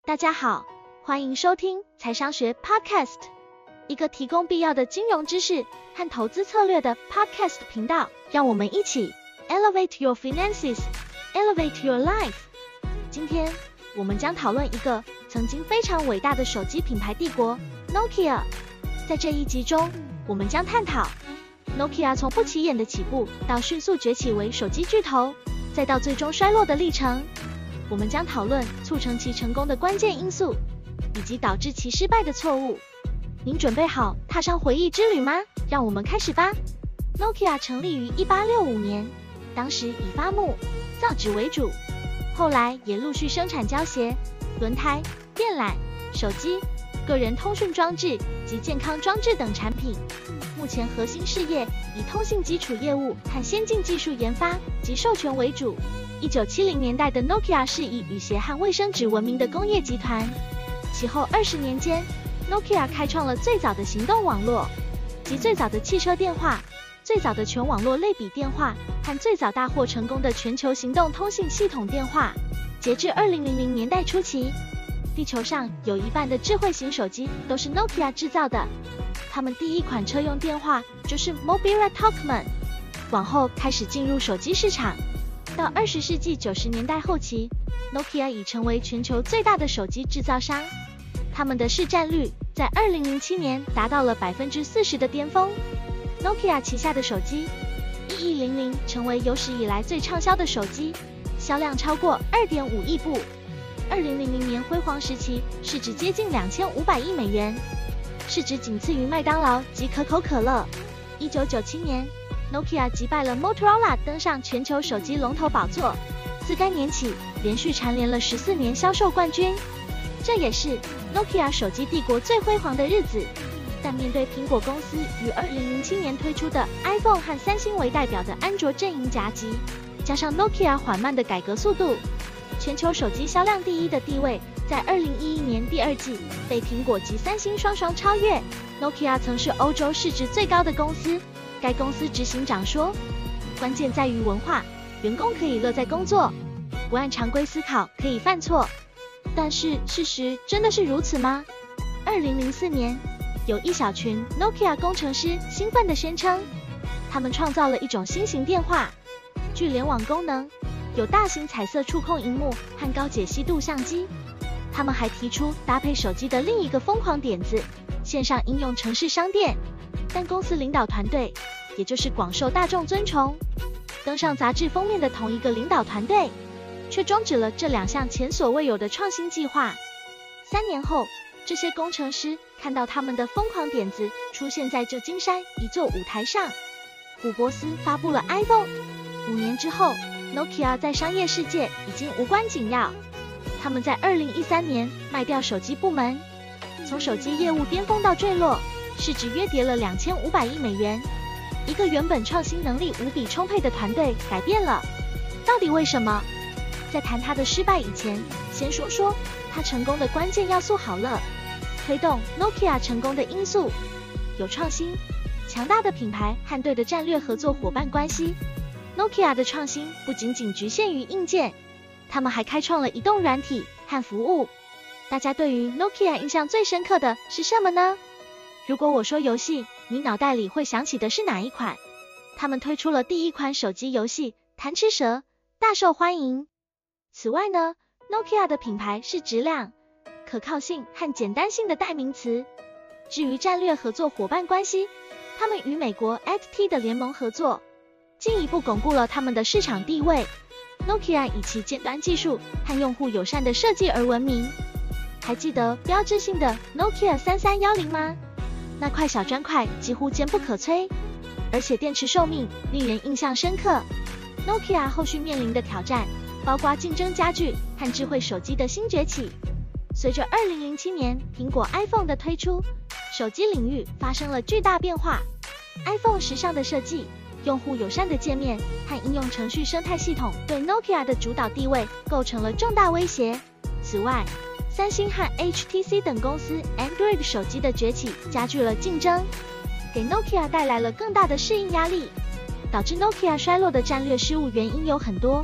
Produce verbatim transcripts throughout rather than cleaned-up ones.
大家好，欢迎收听财商学 Podcast， 一个提供必要的金融知识和投资策略的 Podcast 频道。让我们一起 Elevate your finances, Elevate your life。今天我们将讨论一个曾经非常伟大的手机品牌帝国 Nokia。在这一集中，我们将探讨 Nokia 从不起眼的起步，到迅速崛起为手机巨头，再到最终衰落的历程。我们将讨论促成其成功的关键因素，以及导致其失败的错误。您准备好踏上回忆之旅吗？让我们开始吧。Nokia 成立于一八六五年，当时以发木、造纸为主，后来也陆续生产胶鞋、轮胎、电缆、手机、个人通讯装置及健康装置等产品。目前核心事业以通信基础业务和先进技术研发及授权为主。一九七零年代的 Nokia 是以雨鞋和卫生纸闻名的工业集团。其后二十年间 ，Nokia 开创了最早的行动网络，及最早的汽车电话、最早的全网络类比电话和最早大获成功的全球行动通信系统电话。截至二零零零年代初期，地球上有一半的智慧型手机都是 Nokia 制造的。他们第一款车用电话就是 Mobile Talkman， 往后开始进入手机市场。到二十世纪九十年代后期 ，Nokia 已成为全球最大的手机制造商。他们的市占率在二零零七年达到了百分之四十的巅峰。Nokia 旗下的手机一一零零成为有史以来最畅销的手机，销量超过二点五亿部。二零零零年辉煌时期，市值接近两千五百亿美元，市值仅次于麦当劳及可口可乐。一九九七年。Nokia 击败了 Motorola 登上全球手机龙头宝座，自该年起连续蝉联了十四年销售冠军。这也是 Nokia 手机帝国最辉煌的日子。但面对苹果公司于二零零七年推出的 iPhone 和三星为代表的安卓阵营夹击，加上 Nokia 缓慢的改革速度，全球手机销量第一的地位在二零一一年第二季被苹果及三星双双超越。Nokia 曾是欧洲市值最高的公司。该公司执行长说，关键在于文化，员工可以乐在工作，不按常规思考可以犯错。但是事实真的是如此吗？二零零四年，有一小群 Nokia 工程师兴奋地宣称，他们创造了一种新型电话，具联网功能，有大型彩色触控萤幕和高解析度相机。他们还提出搭配手机的另一个疯狂点子，线上应用程式商店。但公司领导团队，也就是广受大众尊崇，登上杂志封面的同一个领导团队，却终止了这两项前所未有的创新计划。三年后，这些工程师看到他们的疯狂点子出现在旧金山一座舞台上。古博斯发布了 iPhone。五年之后 ，Nokia 在商业世界已经无关紧要。他们在二零一三年卖掉手机部门，从手机业务巅峰到坠落。市值约跌了两千五百亿美元，一个原本创新能力无比充沛的团队改变了。到底为什么？在谈他的失败以前，先说说他成功的关键要素好了。推动 Nokia 成功的因素有创新、强大的品牌和对的战略合作伙伴关系。Nokia 的创新不仅仅局限于硬件，他们还开创了移动软体和服务。大家对于 Nokia 印象最深刻的是什么呢？如果我说游戏，你脑袋里会想起的是哪一款？他们推出了第一款手机游戏《贪吃蛇》，大受欢迎。此外呢 ，Nokia 的品牌是质量、可靠性和简单性的代名词。至于战略合作伙伴关系，他们与美国 H T 的联盟合作，进一步巩固了他们的市场地位。Nokia 以其尖端技术和用户友善的设计而闻名。还记得标志性的 Nokia 三三一零吗？那块小砖块几乎坚不可摧，而且电池寿命令人印象深刻。Nokia 后续面临的挑战包括竞争加剧和智慧手机的新崛起。随着二零零七年苹果 iPhone 的推出，手机领域发生了巨大变化。iPhone 时尚的设计、用户友善的界面和应用程序生态系统对 Nokia 的主导地位构成了重大威胁。此外，三星和 H T C 等公司 Android 手机的崛起加剧了竞争，给 Nokia 带来了更大的适应压力，导致 Nokia 衰落的战略失误原因有很多。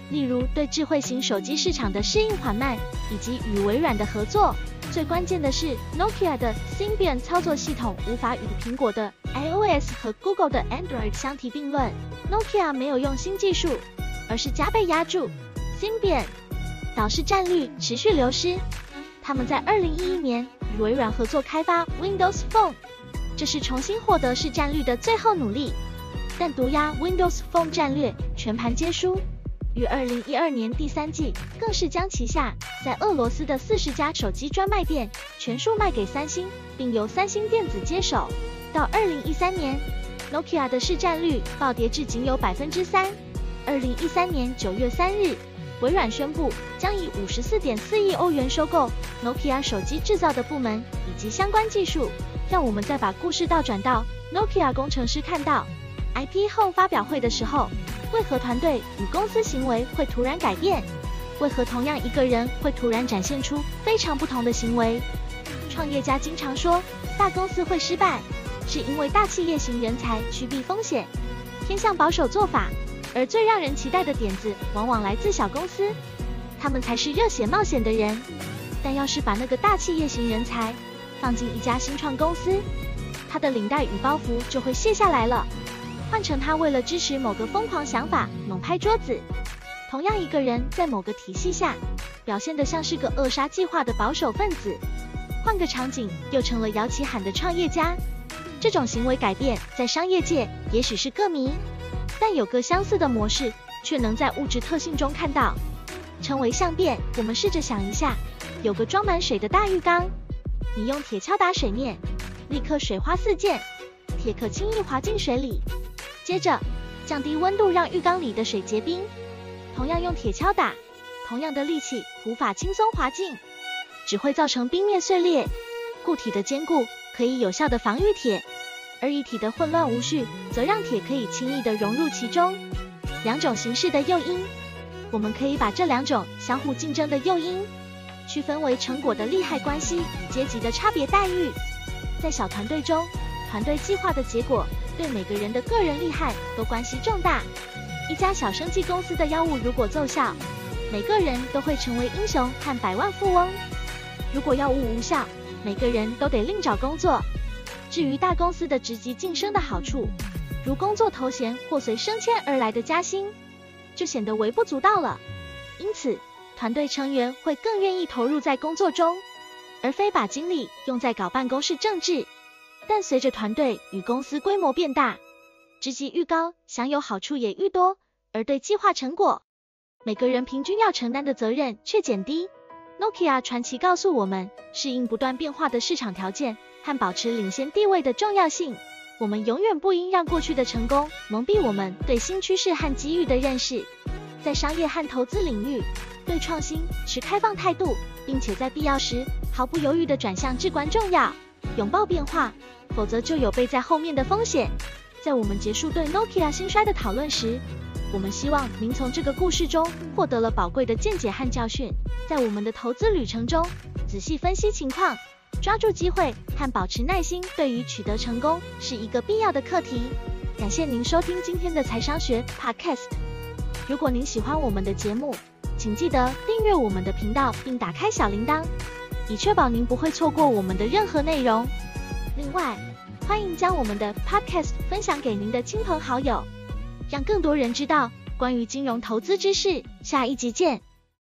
例如对智慧型手机市场的适应缓慢，以及与微软的合作。最关键的是 ，Nokia 的 Symbian 操作系统无法与苹果的 iOS 和 Google 的 Android 相提并论。Nokia 没有用新技术，而是加倍压住 Symbian， 导致战率持续流失。他们在二零一一年与微软合作开发 Windows Phone， 这是重新获得市占率的最后努力。但毒压 Windows Phone 战略全盘皆输。于二零一二年第三季，更是将旗下在俄罗斯的四十家手机专卖店全数卖给三星，并由三星电子接手。到二零一三年 ，Nokia 的市占率暴跌至仅有 百分之三。二零一三年九月三日，微软宣布将以 五十四点四亿欧元收购 Nokia 手机制造的部门以及相关技术。让我们再把故事倒转到 Nokia 工程师看到 I P 后发表会的时候，为何团队与公司行为会突然改变？为何同样一个人会突然展现出非常不同的行为？创业家经常说，大公司会失败，是因为大企业型人才趋避风险，偏向保守做法，而最让人期待的点子往往来自小公司，他们才是热血冒险的人。但要是把那个大企业型人才放进一家新创公司，他的领带与包袱就会卸下来了。换成他为了支持某个疯狂想法猛拍桌子。同样一个人在某个体系下表现得像是个扼杀计划的保守分子，换个场景又成了摇旗喊的创业家。这种行为改变在商业界也许是个谜，但有个相似的模式却能在物质特性中看到，称为相变。我们试着想一下，有个装满水的大浴缸，你用铁敲打水面，立刻水花四溅，铁可轻易滑进水里。接着降低温度，让浴缸里的水结冰。同样用铁敲打，同样的力气无法轻松滑进，只会造成冰面碎裂。固体的坚固可以有效的防御铁，而液体的混乱无序则让铁可以轻易的融入其中。两种形式的诱因，我们可以把这两种相互竞争的诱因区分为成果的利害关系与阶级的差别待遇。在小团队中，团队计划的结果对每个人的个人利害都关系重大。一家小生技公司的药物如果奏效，每个人都会成为英雄和百万富翁；如果药物无效，每个人都得另找工作。至于大公司的职级晋升的好处，如工作头衔或随升迁而来的加薪，就显得微不足道了。因此，团队成员会更愿意投入在工作中，而非把精力用在搞办公室政治。但随着团队与公司规模变大，职级愈高，享有好处也愈多，而对计划成果，每个人平均要承担的责任却减低。Nokia 传奇告诉我们，适应不断变化的市场条件和保持领先地位的重要性。我们永远不应让过去的成功蒙蔽我们对新趋势和机遇的认识。在商业和投资领域，对创新持开放态度，并且在必要时毫不犹豫地转向至关重要。拥抱变化，否则就有背在后面的风险。在我们结束对 Nokia 兴衰的讨论时，我们希望您从这个故事中获得了宝贵的见解和教训。在我们的投资旅程中，仔细分析情况，抓住机会和保持耐心，对于取得成功是一个必要的课题。感谢您收听今天的财商学 Podcast。如果您喜欢我们的节目，请记得订阅我们的频道并打开小铃铛，以确保您不会错过我们的任何内容。另外，欢迎将我们的 Podcast 分享给您的亲朋好友，让更多人知道关于金融投资知识。下一集见。